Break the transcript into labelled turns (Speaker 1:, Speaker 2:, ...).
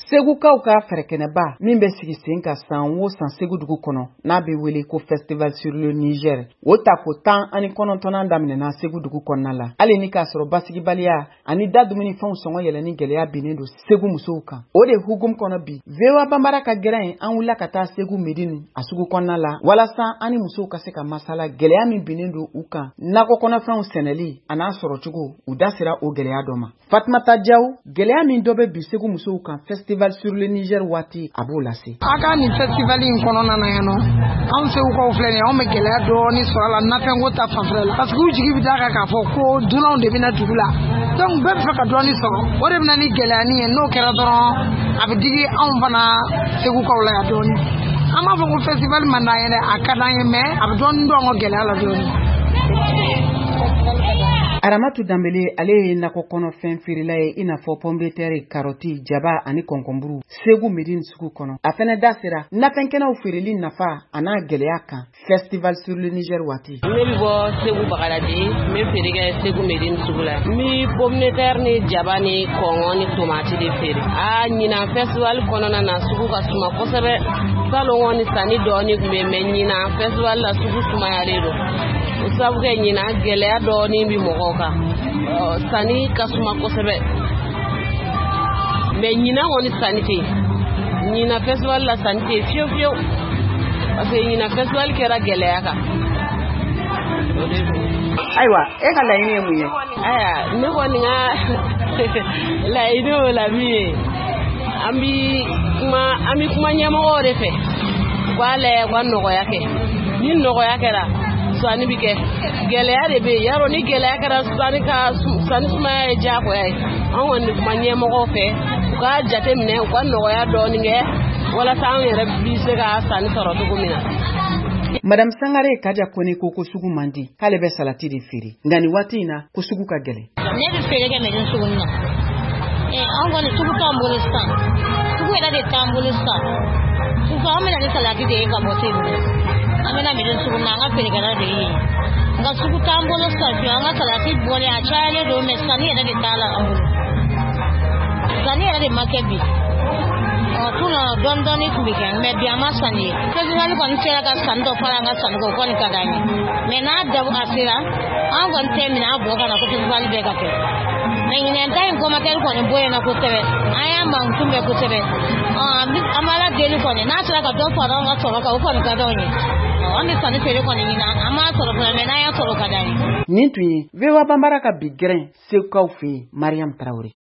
Speaker 1: Segukaw ka fɛrɛkɛnɛba min bɛ sigi sen ka san o san Segu dugu kɔnɔ n'a bɛ wele ko Festival sur le Niger. O ta ko 19 daminɛna Segu dugu kɔnɔna la. Hali ni k'a sɔrɔ basigibaliya ani da dumunifɛnw sɔngɔ yɛlɛni gɛlɛya binnen don Segu musow kan. O de hukumu kɔnɔ bi VOA Banbara ka gɛrɛn an wulila ka taa Segu Medine a sugu kɔnɔna la walasa ani musow ka se ka masala gɛlɛya min binnen don u kan. Nakɔ kɔnɔfɛnw sɛnɛli a n'a sɔrɔ cogo u da sera o gɛlɛya dɔ ma. Fatumata Diaw gɛlɛya min dɔ bɛ bi Segu musow kan Festival sur le Niger waati a b'o lase.
Speaker 2: Aka ni festival in kɔnɔna na yan nɔ anw Segukaw filɛ nin ye anw bɛ gɛlɛya dɔɔni sɔrɔ a la nafɛnko ta fanfɛla la parce que u jigi bɛ taa kan k'a fɔ ko dunanw de bɛna dugu la donc bɛɛ bɛ fɛ ka dɔɔni sɔrɔ o de bɛna ni gɛlɛya ni ye n'o kɛra dɔrɔn a bɛ digi anw fana Segukaw la yan dɔɔni an b'a fɔ ko festival man d'an ye dɛ a ka d'an ye mais a bɛ dɔɔni dɔn an ka gɛlɛya la dɔɔni.
Speaker 1: Aramatu Dambele ale ye nakɔ kɔnɔfɛn feerela ye i n'a fɔ pomme de terre, carotte, jaba ani kɔnkɔnburu Segu Medine sugu kɔnɔ. A fɛnɛ da sera nafɛnkɛnɛw feereli nafa a n'a gɛlɛya kan Festival sur le Niger waati.
Speaker 3: Ne bɛ bɔ Segu Bagadaji n bɛ feere kɛ Segu Medine sugu la. N bɛ pomme de terre ni jaba ni kɔngɔ ni tomati de feere. Ɲinan festival kɔnɔna na sugu ka suma kosɛbɛ. Salon ni sanni dɔɔni tun bɛ mais ɲinan festival la sugu sumayalen don. O sabu kɛ ɲinan gɛlɛya dɔɔni bi mɔgɔw kan. Sanni ka suma kosɛbɛ. Mais ɲinan kɔni sanni tɛ yen. Ɲinan festival la sanni tɛ yen fiyewu fiyewu. Parce que ɲinan festival kɛra gɛlɛya kan.
Speaker 1: Ayiwa e ka laɲini ye mun ye?
Speaker 3: Ne kɔni ka laɲini o la min ye an bɛ kuma ɲɛmɔgɔw de fɛ u k'a lajɛ u ka nɔgɔya kɛ ni nɔgɔya kɛra sanni bɛ kɛ gɛlɛya de bɛ yen yarɔ ni gɛlɛya kɛra sanni sumaya ye diyagoya ye an kɔni bɛ kuma ɲɛmɔgɔw fɛ u k'a jateminɛ u ka nɔgɔya dɔɔni kɛ walasa an yɛrɛ bɛ se ka sanni sɔrɔ cogo min na.
Speaker 1: Madame Sangare Kaja Kone ko sugu man di k'ale bɛ salati de feere nka nin waati in na ko sugu ka gɛlɛn.
Speaker 4: Ne bɛ feere kɛ Medine sugu na an kɔni sugu t'an bolo sisan sugu yɛrɛ de t'an bolo sisan sisan an bɛna ni salati de ye ka bɔ Segu an bɛna Medine sugu na an ka feerekɛla de ye nka sugu t'an bolo sisan an ka salati bɔlen a cayalen don mais sanni yɛrɛ de t'a la an bolo sanni yɛrɛ de ma kɛ bi. Kuna dɔɔni tun bɛ kɛ mais bi an ma sanni ye festival kɔni sera ka sanni dɔ fara an ka sanni kan o kɔni ka d'an ye mais n'a dabu a sera an kɔni tɛ minɛ an bɔ ka na ko festival bɛɛ ka kɛ mais ɲinɛn ta in komakɛli kɔni bonya na kosɛbɛ an y'a mankunbɛ bɛɛ kosɛbɛ an b'a la deli kɔni n'a sera ka dɔ fara an ka sɔrɔ kan o kɔni ka d'anw ye an bɛ sanni feere kɔni ɲinan an m'a sɔrɔ fɔlɔ mais n'an y'a sɔrɔ ka d'an ye.
Speaker 1: Nin tun ye VOA Banbara ka bi gɛrɛn Segukaw fɛ yen Mariam Traoré.